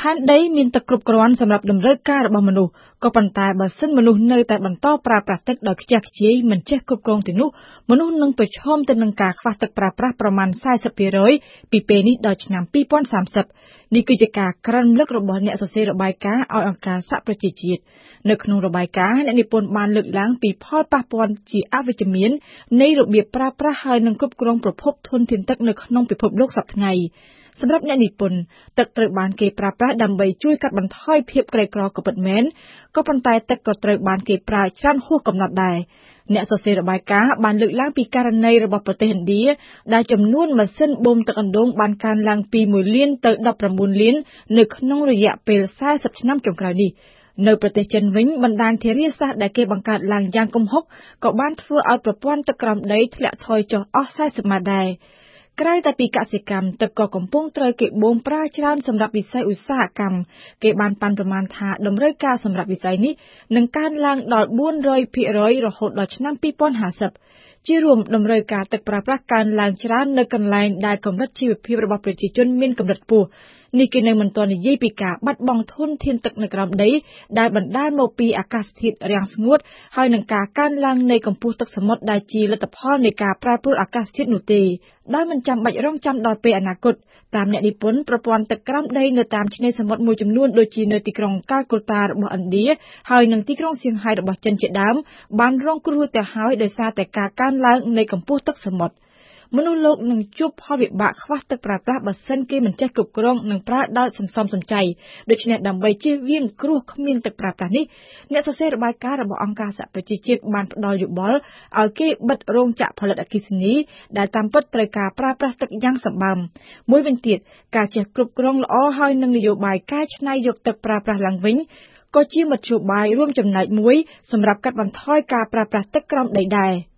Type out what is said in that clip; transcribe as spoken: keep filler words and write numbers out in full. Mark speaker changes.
Speaker 1: ផែនដីមានទឹកគ្រប់គ្រាន់សម្រាប់តម្រូវការរបស់មនុស្សក៏ប៉ុន្តែបើសិនមនុស្សនៅតែបន្តប្រើប្រាស់ទឹកដោយខ្ជះខ្ជាយមិនចេះគ្រប់គ្រងទាំងនោះមនុស្សនឹងប្រឈមទៅនឹងការខ្វះទឹកប្រើប្រាស់ប្រមាណสี่สิบ%ពីពេលនេះដល់ឆ្នាំtwo thousand thirtyនេះគឺជាការក្រើនរំលឹករបស់អ្នកសរសេររបាយការណ៍ឲ្យអង្គការសហប្រជាជាតិនៅក្នុងរបាយការណ៍អ្នកនិពន្ធបានលើកឡើងពីផលប៉ះពាល់ជាអវិជ្ជមាននៃរបៀបប្រើប្រាស់ហើយនិងគ្រប់គ្រងប្រភពធនធានទឹកនៅក្នុងពិភពលោកសប្តាហ៍ថ្ងៃសម្រាប់អ្នកនិពន្ធទឹកត្រូវបានគេប្រើប្រាស់ដើម្បីជួយកាត់បន្ថយភាពក្រីក្រក៏ពិតមែនក៏ប៉ុន្តែទឹកក៏ត្រូវបានគេប្រើច្រើនហួសកំណត់ដែរអ្នកសរសេររបាយការណ៍បានលើកឡើងពីករណីរបស់ប្រទេសឥណ្ឌាដែលចំនួនម៉ាស៊ីនបូមទឹកអណ្ដូងបានកើនឡើងពីoneលានទៅnineteenលាននៅក្នុងរយៈពេលfortyឆ្នាំចុងក្រោយនេះនៅប្រទេសចិនវិញបណ្ដាញធារាសាស្ត្រដែលគេបង្កើតឡើងយ៉ាងគំហុកក៏បានធ្វើឲ្យប្រព័ន្ធទឹកក្រោមដីធ្លាក់ថយចុះអស់fortyម៉ែត្រដែរក្រៅតែពីកសិកម្មទឹកក៏កំពុងត្រូវគេបូមប្រើច្រើនសម្រាប់វិស័យឧស្សាហកម្មគេបានប៉ាន់ប្រមាណថាតម្រូវការសម្រាប់វិស័យនេះនឹងកើនឡើងដល់four hundred percent រហូតដល់ឆ្នាំtwo thousand fiftyជារួមតម្រូវការទឹកប្រើប្រាស់កើនឡើងច្រើននៅកន្លែងដែលកម្រិតជីវភាពរបស់ប្រជាជនមានកម្រិតខ្ពស់នេះគឺនៅមិនទាន់និយាយពីការបាត់បង់ធនធានទឹកនៅក្រោមដីដែលបណ្ដាលមកពីអាកាសធាតុរាំងស្ងួតហើយនឹងការកើនឡើងនៃកម្ពស់ទឹកសមុទ្រដែលជាលទ្ធផលនៃការប្រែប្រួលអាកាសធាតុនោះទេដោយមិនចាំបាច់រងចាំដល់ពេលអនាគតតាមអ្នកនិពន្ធប្រព័ន្ធទឹកក្រោមដីនៅតាមឆ្នេរសមុទ្រមួយចំនួនដូចជានៅទីក្រុងកាល់កុតតារបស់ឥណ្ឌាហើយនិងទីក្រុងសៀងហៃរបស់ចិនជាដើមបានរងគ្រោះទៅហើយដោយសារតែការកើនឡើងនៃកម្ពស់ទឹកសមុទ្រមនុស្សលោកនឹងជួបផលវិបាកខ្វះទឹកប្រើប្រាស់បើសិនគេមិនចេះគ្រប់គ្រងនិងប្រើដោយសន្សំសំចៃដូច្នេះដើម្បីជៀសវាងគ្រោះគ្មានទឹកប្រើប្រាស់នេះអ្នកសរសេររបាយការណ៍របស់អង្គការសហប្រជាជាតិបានផ្ដល់យោបល់ឲ្យគេបិទរោងចក្រផលិតអគ្គិសនីដែលតាមពិតត្រូវការប្រើប្រាស់ទឹកយ៉ាងសម្បើមមួយវិញទៀតការចេះគ្រប់គ្រងល្អហើយនឹងនយោបាយកែច្នៃយកទឹកប្រើប្រាស់ឡើងវិញក៏ជាមធ្យោបាយរួមចំណែកមួយសម្រាប់កាត់បន្ថយការប្រើប្រាស់ទឹកក្រោមដីដែរ